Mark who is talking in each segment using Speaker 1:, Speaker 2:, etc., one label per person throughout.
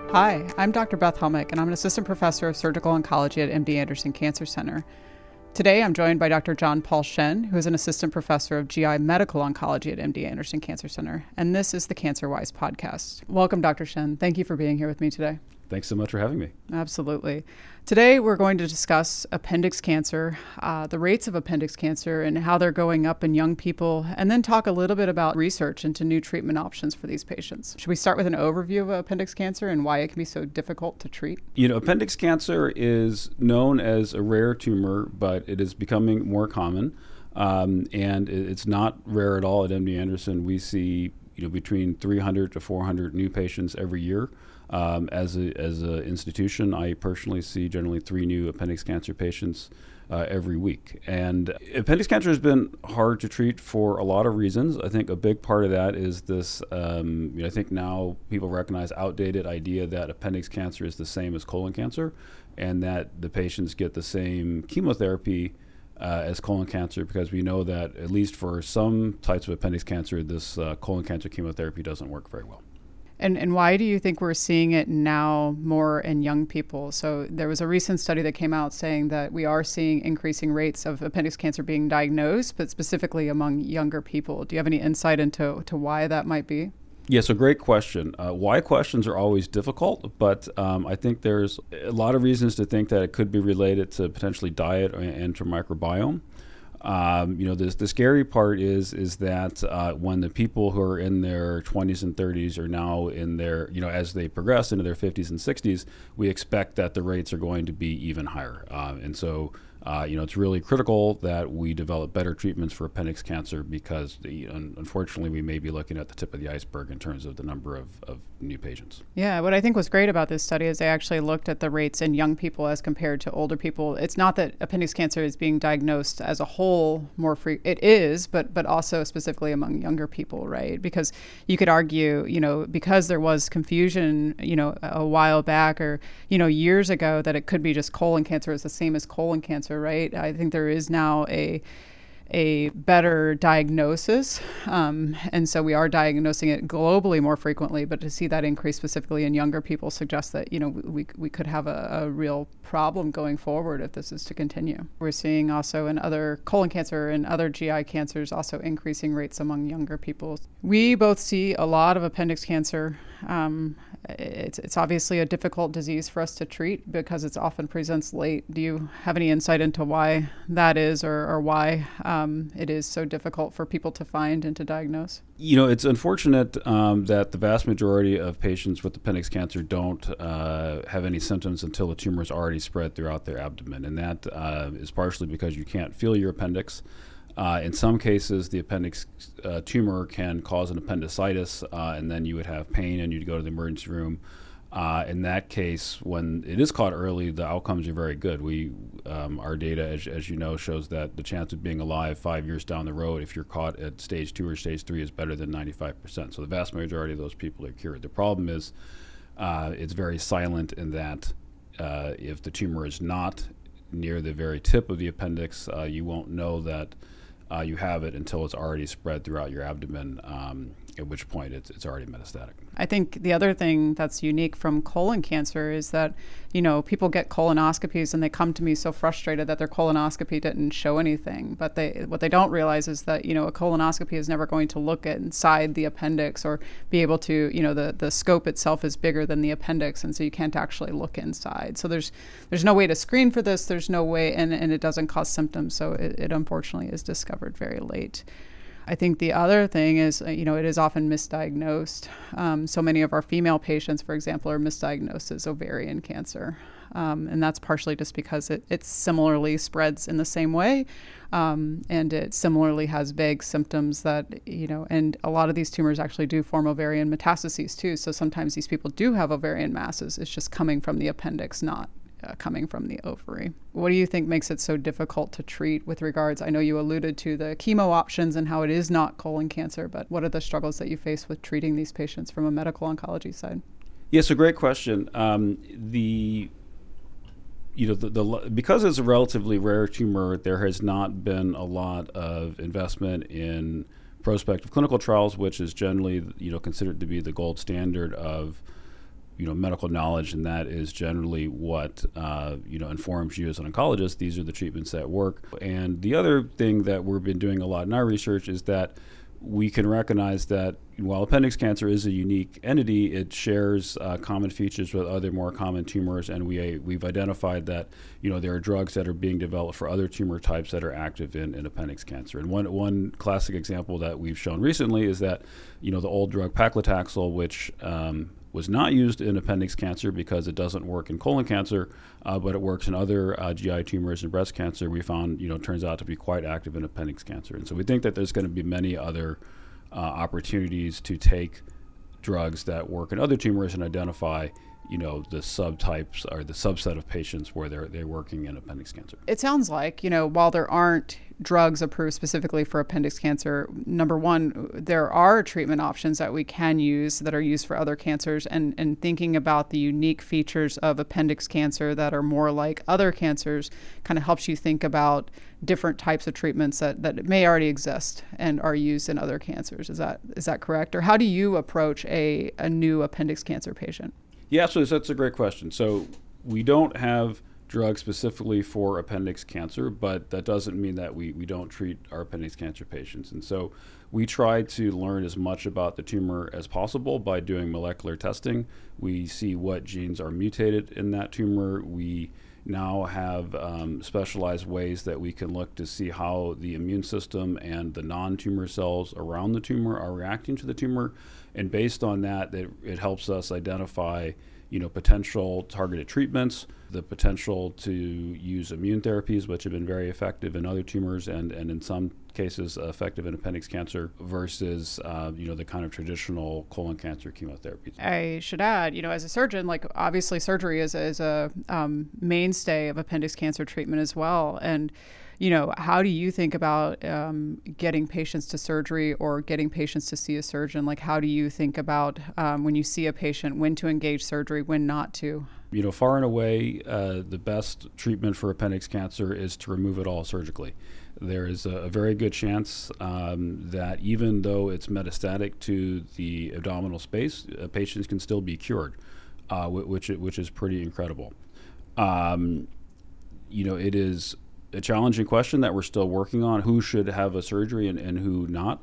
Speaker 1: Hi, I'm Dr. Beth Helmick, and I'm an assistant professor of surgical oncology at MD Anderson Cancer Center. Today, I'm joined by Dr. John Paul Shen, who is an assistant professor of GI medical oncology at MD Anderson Cancer Center, and this is the CancerWise podcast. Welcome, Dr. Shen. Thank you for being here with me today.
Speaker 2: Thanks so much for having me.
Speaker 1: Absolutely. Today, we're going to discuss appendix cancer, the rates of appendix cancer and how they're going up in young people, and then talk a little bit about research into new treatment options for these patients. Should we start with an overview of appendix cancer and why it can be so difficult to treat?
Speaker 2: Appendix cancer is known as a rare tumor, but it is becoming more common, and it's not rare at all at MD Anderson. We see between 300 to 400 new patients every year. As an institution, I personally see generally 3 new appendix cancer patients every week. And appendix cancer has been hard to treat for a lot of reasons. I think a big part of that is this, I think now people recognize outdated idea that appendix cancer is the same as colon cancer and that the patients get the same chemotherapy as colon cancer, because we know that at least for some types of appendix cancer, this colon cancer chemotherapy doesn't work very well.
Speaker 1: And why do you think we're seeing it now more in young people? So there was a recent study that came out saying that we are seeing increasing rates of appendix cancer being diagnosed, but specifically among younger people. Do you have any insight into why that might be?
Speaker 2: Yeah, so great question. Why questions are always difficult, but I think there's a lot of reasons to think that it could be related to potentially diet and to microbiome. The scary part is that when the people who are in their 20s and 30s are now in their, as they progress into their 50s and 60s, we expect that the rates are going to be even higher. And so it's really critical that we develop better treatments for appendix cancer because, unfortunately, we may be looking at the tip of the iceberg in terms of the number of new patients. Yeah,
Speaker 1: what I think was great about this study is they actually looked at the rates in young people as compared to older people. It's not that appendix cancer is being diagnosed as a whole more it is, but also specifically among younger people, right? Because you could argue, because there was confusion, a while back or, years ago that it could be just colon cancer is the same as colon cancer, right? I think there is now a better diagnosis. And so we are diagnosing it globally more frequently, but to see that increase specifically in younger people suggests that, we could have a real problem going forward if this is to continue. We're seeing also in other colon cancer and other GI cancers also increasing rates among younger people. We both see a lot of appendix cancer. It's obviously a difficult disease for us to treat because it often presents late. Do you have any insight into why that is or why it is so difficult for people to find and to diagnose?
Speaker 2: It's unfortunate that the vast majority of patients with appendix cancer don't have any symptoms until the tumor is already spread throughout their abdomen. And that is partially because you can't feel your appendix. In some cases, the appendix tumor can cause an appendicitis, and then you would have pain and you'd go to the emergency room. In that case, when it is caught early, the outcomes are very good. Our data, as you know, shows that the chance of being alive 5 years down the road, if you're caught at stage 2 or stage 3, is better than 95%. So the vast majority of those people are cured. The problem is it's very silent in that if the tumor is not near the very tip of the appendix, you won't know that you have it until it's already spread throughout your abdomen, at which point it's already metastatic.
Speaker 1: I think the other thing that's unique from colon cancer is that, people get colonoscopies and they come to me so frustrated that their colonoscopy didn't show anything. But what they don't realize is that, a colonoscopy is never going to look inside the appendix or be able to, the scope itself is bigger than the appendix. And so you can't actually look inside. So there's no way to screen for this. There's no way, and it doesn't cause symptoms. So it unfortunately is discovered very late. I think the other thing is, it is often misdiagnosed. So many of our female patients, for example, are misdiagnosed as ovarian cancer. And that's partially just because it similarly spreads in the same way. And it similarly has vague symptoms that, and a lot of these tumors actually do form ovarian metastases too. So sometimes these people do have ovarian masses. It's just coming from the appendix, not coming from the ovary. What do you think makes it so difficult to treat with regards, I know you alluded to the chemo options and how it is not colon cancer, but what are the struggles that you face with treating these patients from a medical oncology side?
Speaker 2: Yes, a great question. Because it's a relatively rare tumor, there has not been a lot of investment in prospective clinical trials, which is generally, considered to be the gold standard of medical knowledge, and that is generally what informs you as an oncologist. These are the treatments that work. And the other thing that we've been doing a lot in our research is that we can recognize that while appendix cancer is a unique entity, it shares common features with other more common tumors, and we've identified that there are drugs that are being developed for other tumor types that are active in appendix cancer. And one classic example that we've shown recently is that the old drug paclitaxel, which was not used in appendix cancer because it doesn't work in colon cancer, but it works in other GI tumors and breast cancer, we found turns out to be quite active in appendix cancer. And so we think that there's going to be many other opportunities to take drugs that work in other tumors and identify the subtypes or the subset of patients where they're working in appendix cancer.
Speaker 1: It sounds like, while there aren't drugs approved specifically for appendix cancer, number one, there are treatment options that we can use that are used for other cancers, and thinking about the unique features of appendix cancer that are more like other cancers kind of helps you think about different types of treatments that may already exist and are used in other cancers. Is that correct? Or how do you approach a new appendix cancer patient?
Speaker 2: Yeah, absolutely. That's a great question. So we don't have drugs specifically for appendix cancer, but that doesn't mean that we don't treat our appendix cancer patients. And so we try to learn as much about the tumor as possible by doing molecular testing. We see what genes are mutated in that tumor. We now have specialized ways that we can look to see how the immune system and the non-tumor cells around the tumor are reacting to the tumor. And based on that, it helps us identify potential targeted treatments, the potential to use immune therapies, which have been very effective in other tumors and in some cases effective in appendix cancer, versus the kind of traditional colon cancer chemotherapies.
Speaker 1: I should add, as a surgeon, obviously surgery is a mainstay of appendix cancer treatment as well. And how do you think about getting patients to surgery or getting patients to see a surgeon? How do you think about when you see a patient, when to engage surgery, when not to?
Speaker 2: Far and away, the best treatment for appendix cancer is to remove it all surgically. There is a very good chance that even though it's metastatic to the abdominal space, patients can still be cured, which is pretty incredible. It is a challenging question that we're still working on, who should have a surgery and who not.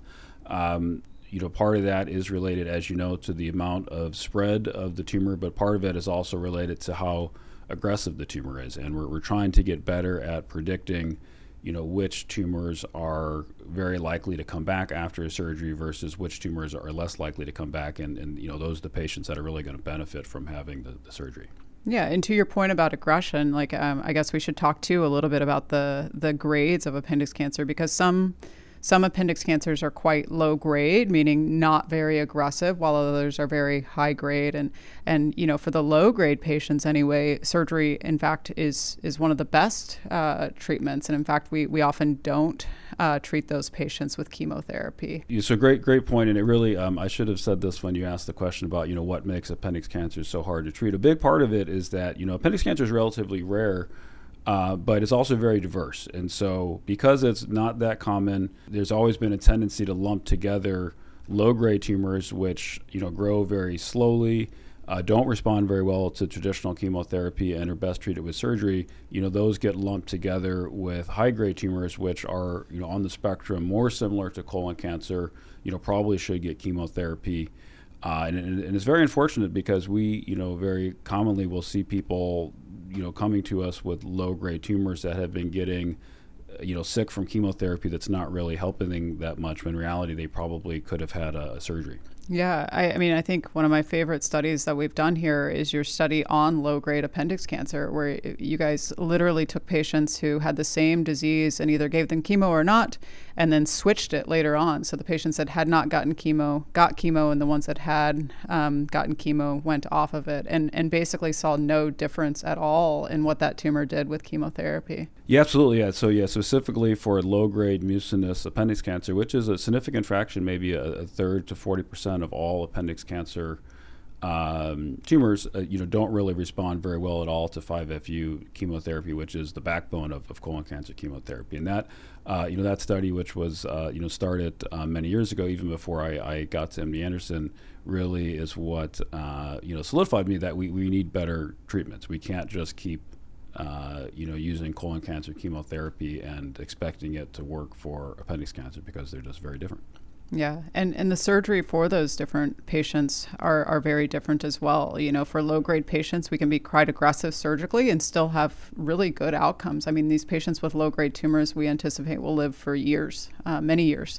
Speaker 2: Part of that is related, as to the amount of spread of the tumor, but part of it is also related to how aggressive the tumor is. And we're trying to get better at predicting, which tumors are very likely to come back after surgery versus which tumors are less likely to come back. And those are the patients that are really going to benefit from having the surgery.
Speaker 1: Yeah, and to your point about aggression, I guess we should talk too a little bit about the grades of appendix cancer, because some appendix cancers are quite low grade, meaning not very aggressive, while others are very high grade. And for the low grade patients anyway, surgery in fact is one of the best treatments. And in fact, we often don't treat those patients with chemotherapy.
Speaker 2: So great point. And it really, I should have said this when you asked the question about, what makes appendix cancer so hard to treat. A big part of it is that, appendix cancer is relatively rare, but it's also very diverse. And so because it's not that common, there's always been a tendency to lump together low-grade tumors, which, grow very slowly, don't respond very well to traditional chemotherapy and are best treated with surgery. Those get lumped together with high-grade tumors, which are, on the spectrum more similar to colon cancer, probably should get chemotherapy. And it's very unfortunate because we, very commonly will see people, coming to us with low-grade tumors that have been getting, sick from chemotherapy that's not really helping that much, when in reality they probably could have had a surgery.
Speaker 1: Yeah, I think one of my favorite studies that we've done here is your study on low-grade appendix cancer, where you guys literally took patients who had the same disease and either gave them chemo or not, and then switched it later on. So the patients that had not gotten chemo got chemo, and the ones that had gotten chemo went off of it, and basically saw no difference at all in what that tumor did with chemotherapy.
Speaker 2: Yeah, absolutely. Yeah. So specifically for low-grade mucinous appendix cancer, which is a significant fraction, maybe a third to 40% of all appendix cancer tumors, don't really respond very well at all to 5-FU chemotherapy, which is the backbone of colon cancer chemotherapy. And that, that study, which was, started many years ago, even before I got to MD Anderson, really is what, solidified me that we need better treatments. We can't just keep, using colon cancer chemotherapy and expecting it to work for appendix cancer, because they're just very different.
Speaker 1: Yeah, and the surgery for those different patients are very different as well. For low-grade patients, we can be quite aggressive surgically and still have really good outcomes. I mean, these patients with low-grade tumors, we anticipate will live for years, many years.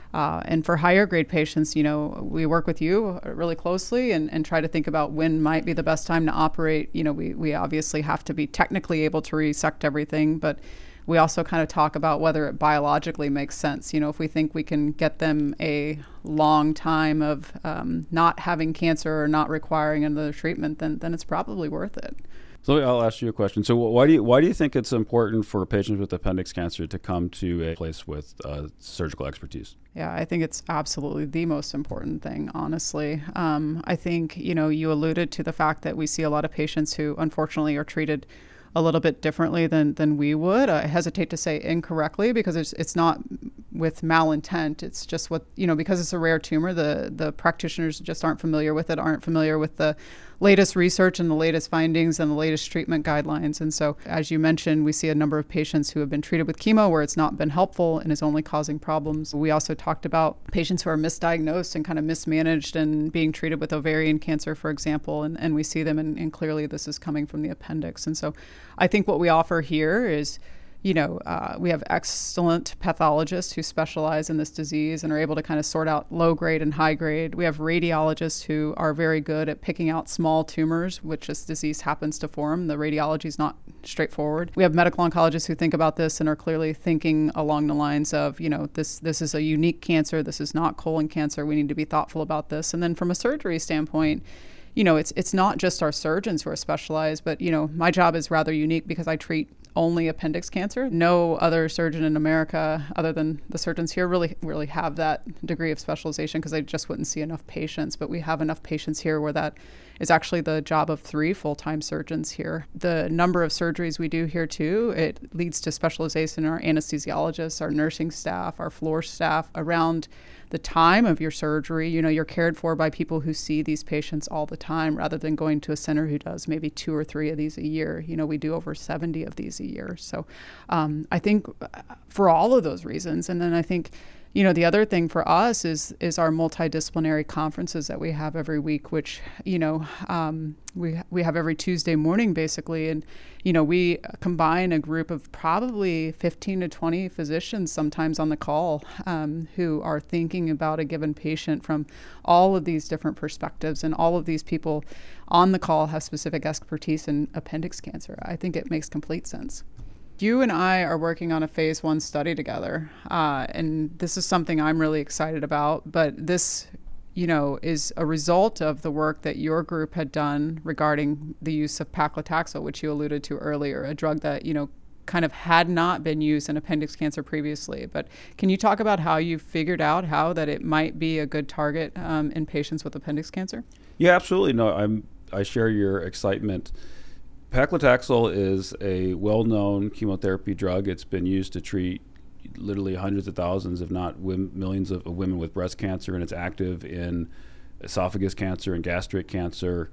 Speaker 1: And for higher-grade patients, we work with you really closely and try to think about when might be the best time to operate. We obviously have to be technically able to resect everything, but we also kind of talk about whether it biologically makes sense. If we think we can get them a long time of not having cancer or not requiring another treatment, then it's probably worth it.
Speaker 2: So I'll ask you a question. So why do you think it's important for patients with appendix cancer to come to a place with surgical expertise?
Speaker 1: Yeah, I think it's absolutely the most important thing, honestly. I think, you alluded to the fact that we see a lot of patients who unfortunately are treated a little bit differently than we would. I hesitate to say incorrectly, because it's not with malintent. It's just because it's a rare tumor, the practitioners just aren't familiar with it, aren't familiar with the latest research and the latest findings and the latest treatment guidelines. And so, as you mentioned, we see a number of patients who have been treated with chemo where it's not been helpful and is only causing problems. We also talked about patients who are misdiagnosed and kind of mismanaged and being treated with ovarian cancer, for example, and we see them and clearly this is coming from the appendix. And so I think what we offer here is, we have excellent pathologists who specialize in this disease and are able to kind of sort out low grade and high grade. We have radiologists who are very good at picking out small tumors, which this disease happens to form. The radiology is not straightforward. We have medical oncologists who think about this and are clearly thinking along the lines of, this is a unique cancer. This is not colon cancer. We need to be thoughtful about this. And then from a surgery standpoint, it's not just our surgeons who are specialized, but, my job is rather unique because I treat only appendix cancer. No other surgeon in America, other than the surgeons here, really have that degree of specialization, because they just wouldn't see enough patients. But we have enough patients here where that is actually the job of 3 full-time surgeons here. The number of surgeries we do here too, it leads to specialization in our anesthesiologists, our nursing staff, our floor staff. Around the time of your surgery, you're cared for by people who see these patients all the time, rather than going to a center who does maybe 2 or 3 of these a year. We do over 70 of these a year. So I think for all of those reasons, and then I think, the other thing for us is our multidisciplinary conferences that we have every week, which, we have every Tuesday morning, basically. And, we combine a group of probably 15 to 20 physicians sometimes on the call who are thinking about a given patient from all of these different perspectives. And all of these people on the call have specific expertise in appendix cancer. I think it makes complete sense. You and I are working on a phase 1 study together, and this is something I'm really excited about. But this, is a result of the work that your group had done regarding the use of paclitaxel, which you alluded to earlier, a drug that, kind of had not been used in appendix cancer previously. But can you talk about how you figured out how that it might be a good target in patients with appendix cancer?
Speaker 2: Yeah, absolutely. No, I share your excitement. Paclitaxel is a well-known chemotherapy drug. It's been used to treat literally hundreds of thousands, if not millions of women with breast cancer, and it's active in esophagus cancer and gastric cancer.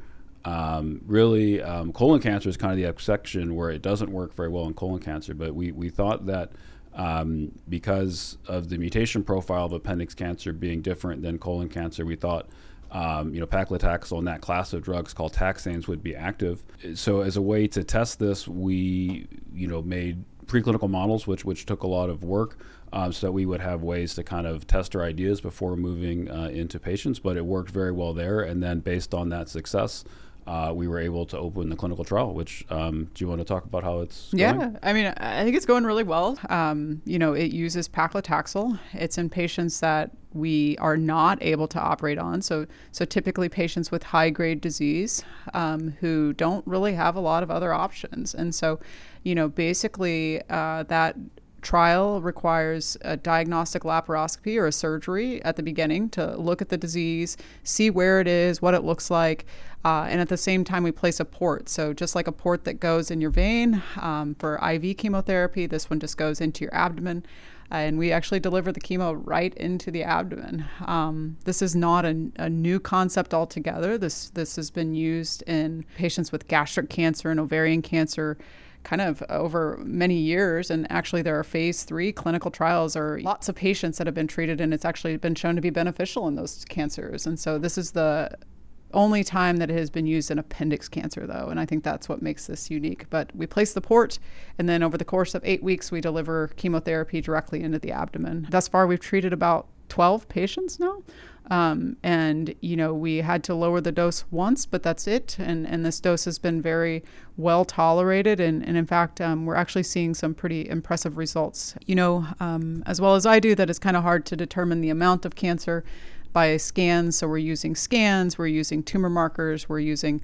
Speaker 2: Colon cancer is kind of the exception where it doesn't work very well in colon cancer, but we thought that because of the mutation profile of appendix cancer being different than colon cancer, we thought paclitaxel and that class of drugs called taxanes would be active. So as a way to test this, we, made preclinical models, which took a lot of work, so that we would have ways to kind of test our ideas before moving into patients. But it worked very well there. And then based on that success, we were able to open the clinical trial, which, do you want to talk about how it's going?
Speaker 1: Yeah, I mean, I think it's going really well. It uses paclitaxel. It's in patients that we are not able to operate on. So typically patients with high-grade disease who don't really have a lot of other options. And so, basically that trial requires a diagnostic laparoscopy or a surgery at the beginning to look at the disease, see where it is, what it looks like, and at the same time we place a port. So just like a port that goes in your vein for IV chemotherapy, this one just goes into your abdomen. And we actually deliver the chemo right into the abdomen. This is not a new concept altogether. This has been used in patients with gastric cancer and ovarian cancer kind of over many years. And actually there are phase 3 clinical trials or lots of patients that have been treated, and it's actually been shown to be beneficial in those cancers. And so this is the only time that it has been used in appendix cancer, though, and I think that's what makes this unique. But we place the port, and then over the course of 8 weeks, we deliver chemotherapy directly into the abdomen. Thus far, we've treated about 12 patients now, and we had to lower the dose once, but that's it. And this dose has been very well tolerated, and in fact, we're actually seeing some pretty impressive results. As well as I do, that it's kind of hard to determine the amount of cancer by scans. So we're using scans, we're using tumor markers, we're using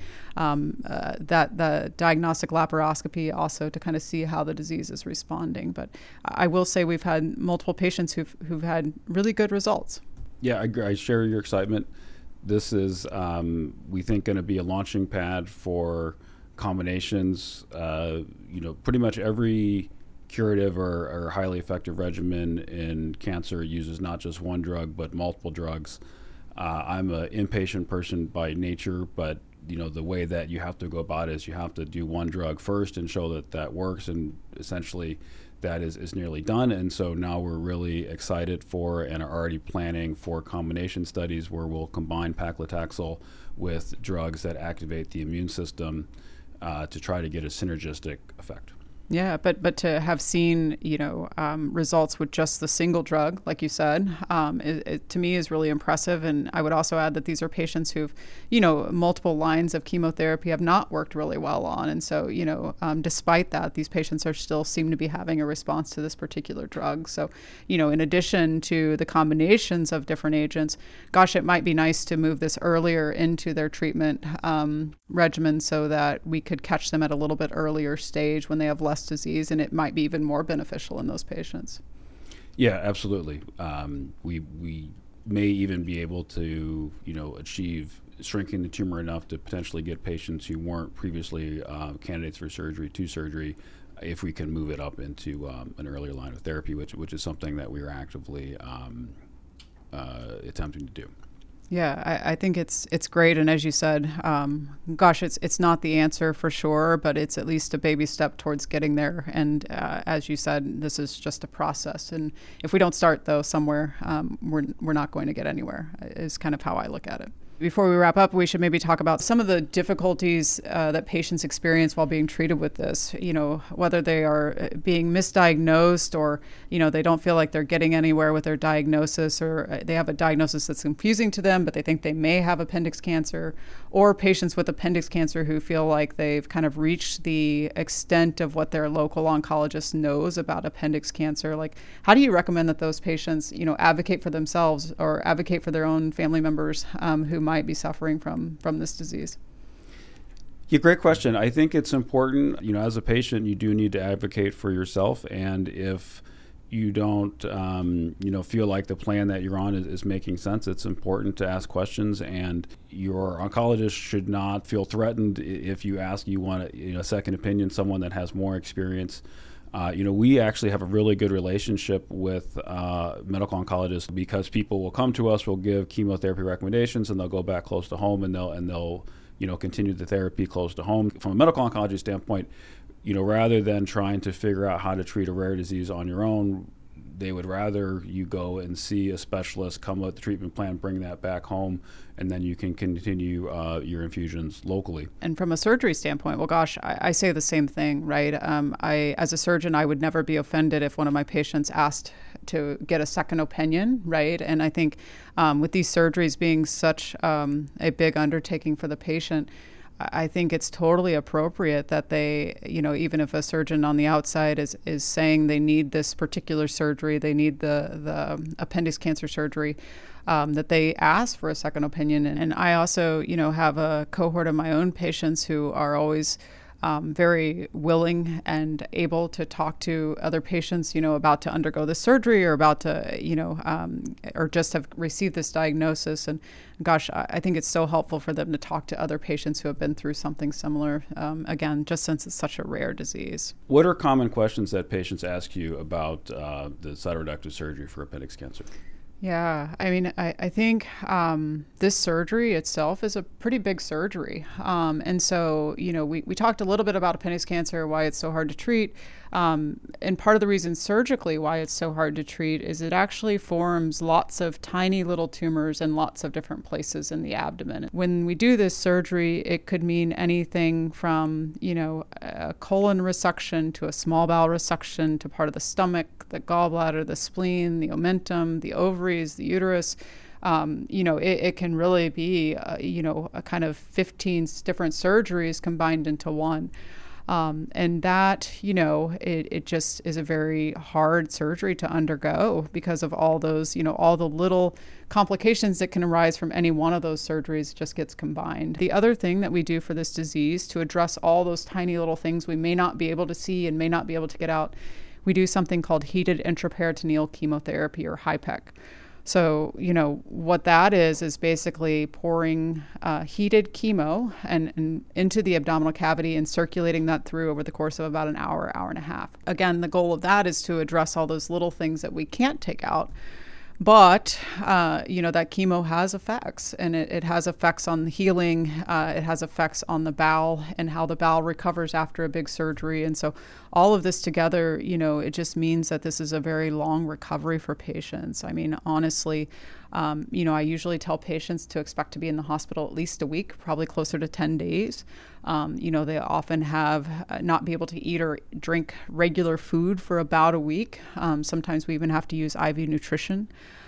Speaker 1: the diagnostic laparoscopy also to kind of see how the disease is responding. But I will say we've had multiple patients who've had really good results.
Speaker 2: Yeah, I share your excitement. This is, we think, going to be a launching pad for combinations. Pretty much every curative or highly effective regimen in cancer uses not just one drug but multiple drugs. I'm an impatient person by nature, but the way that you have to go about it is you have to do one drug first and show that works, and essentially that is nearly done. And so now we're really excited for and are already planning for combination studies where we'll combine paclitaxel with drugs that activate the immune system to try to get a synergistic effect.
Speaker 1: Yeah, but to have seen, results with just the single drug, like you said, it to me is really impressive. And I would also add that these are patients who've, multiple lines of chemotherapy have not worked really well on. And so, despite that, these patients are still seem to be having a response to this particular drug. So, in addition to the combinations of different agents, gosh, it might be nice to move this earlier into their treatment regimen so that we could catch them at a little bit earlier stage when they have less disease, and it might be even more beneficial in those patients.
Speaker 2: Yeah, absolutely. We may even be able to, achieve shrinking the tumor enough to potentially get patients who weren't previously candidates for surgery to surgery, if we can move it up into an earlier line of therapy, which is something that we are actively attempting to do.
Speaker 1: Yeah, I think it's great, and as you said, it's not the answer for sure, but it's at least a baby step towards getting there. And as you said, this is just a process, and if we don't start though somewhere, we're not going to get anywhere. Is kind of how I look at it. Before we wrap up, we should maybe talk about some of the difficulties that patients experience while being treated with this, whether they are being misdiagnosed or, they don't feel like they're getting anywhere with their diagnosis, or they have a diagnosis that's confusing to them, but they think they may have appendix cancer, or patients with appendix cancer who feel like they've kind of reached the extent of what their local oncologist knows about appendix cancer. Like, how do you recommend that those patients, advocate for themselves or advocate for their own family members who might be suffering from this disease?
Speaker 2: Yeah, great question. I think it's important, as a patient, you do need to advocate for yourself. And if you don't, feel like the plan that you're on is making sense, it's important to ask questions. And your oncologist should not feel threatened if you ask, you want a second opinion, someone that has more experience. We actually have a really good relationship with medical oncologists, because people will come to us, we'll give chemotherapy recommendations, and they'll go back close to home, and they'll continue the therapy close to home. From a medical oncology standpoint, rather than trying to figure out how to treat a rare disease on your own, they would rather you go and see a specialist, come with the treatment plan, bring that back home, and then you can continue your infusions locally.
Speaker 1: And from a surgery standpoint, well, gosh, I say the same thing, right? As a surgeon, I would never be offended if one of my patients asked to get a second opinion, right? And I think with these surgeries being such a big undertaking for the patient, I think it's totally appropriate that they, even if a surgeon on the outside is saying they need this particular surgery, they need the appendix cancer surgery, that they ask for a second opinion. And I also, have a cohort of my own patients who are always very willing and able to talk to other patients, about to undergo this surgery or about to, or just have received this diagnosis. And gosh, I think it's so helpful for them to talk to other patients who have been through something similar, again, just since it's such a rare disease.
Speaker 2: What are common questions that patients ask you about the cytoreductive surgery for appendix cancer?
Speaker 1: Yeah, I mean, I think this surgery itself is a pretty big surgery. And so, we talked a little bit about appendix cancer, why it's so hard to treat. And part of the reason surgically why it's so hard to treat is it actually forms lots of tiny little tumors in lots of different places in the abdomen. When we do this surgery, it could mean anything from, a colon resection to a small bowel resection to part of the stomach, the gallbladder, the spleen, the omentum, the ovaries, the uterus. It can really be, a kind of 15 different surgeries combined into one. And that, it just is a very hard surgery to undergo because of all those, all the little complications that can arise from any one of those surgeries just gets combined. The other thing that we do for this disease to address all those tiny little things we may not be able to see and may not be able to get out, we do something called heated intraperitoneal chemotherapy, or HIPEC. So, what that is basically pouring heated chemo and into the abdominal cavity and circulating that through over the course of about an hour, hour and a half. Again, the goal of that is to address all those little things that we can't take out. But, that chemo has effects, and it has effects on the healing. It has effects on the bowel and how the bowel recovers after a big surgery. And so all of this together, it just means that this is a very long recovery for patients. I mean, honestly, I usually tell patients to expect to be in the hospital at least a week, probably closer to 10 days. They often have not be able to eat or drink regular food for about a week. Sometimes we even have to use IV nutrition.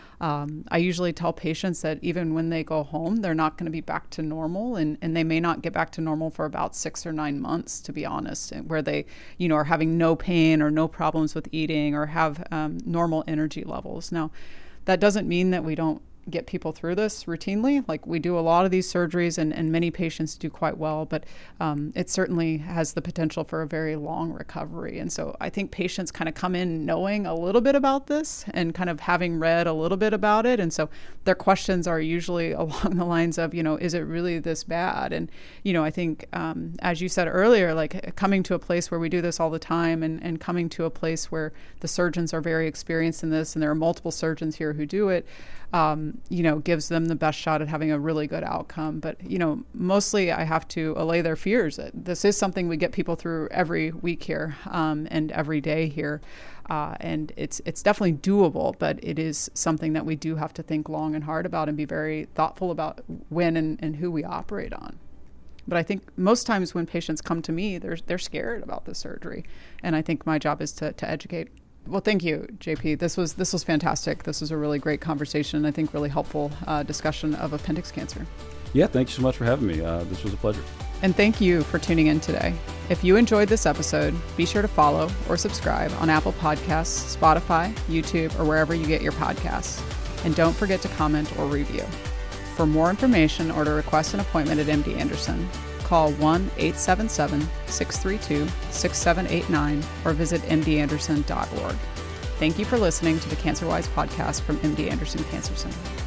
Speaker 1: I usually tell patients that even when they go home, they're not going to be back to normal, and they may not get back to normal for about 6 or 9 months, to be honest, where they, are having no pain or no problems with eating or have normal energy levels. Now, that doesn't mean that we don't get people through this routinely. Like, we do a lot of these surgeries, and many patients do quite well, but it certainly has the potential for a very long recovery. And so I think patients kind of come in knowing a little bit about this and kind of having read a little bit about it. And so their questions are usually along the lines of, is it really this bad? And, I think, as you said earlier, like coming to a place where we do this all the time and coming to a place where the surgeons are very experienced in this, and there are multiple surgeons here who do it, gives them the best shot at having a really good outcome. But, mostly I have to allay their fears. This is something we get people through every week here and every day here. And it's definitely doable, but it is something that we do have to think long and hard about and be very thoughtful about when and who we operate on. But I think most times when patients come to me, they're scared about the surgery. And I think my job is to educate. Well, thank you, JP. This was fantastic. This was a really great conversation. I think really helpful discussion of appendix cancer.
Speaker 2: Yeah, thank you so much for having me. This was a pleasure.
Speaker 1: And thank you for tuning in today. If you enjoyed this episode, be sure to follow or subscribe on Apple Podcasts, Spotify, YouTube, or wherever you get your podcasts. And don't forget to comment or review. For more information or to request an appointment at MD Anderson, call 1-877-632-6789 or visit mdanderson.org. Thank you for listening to the CancerWise podcast from MD Anderson Cancer Center.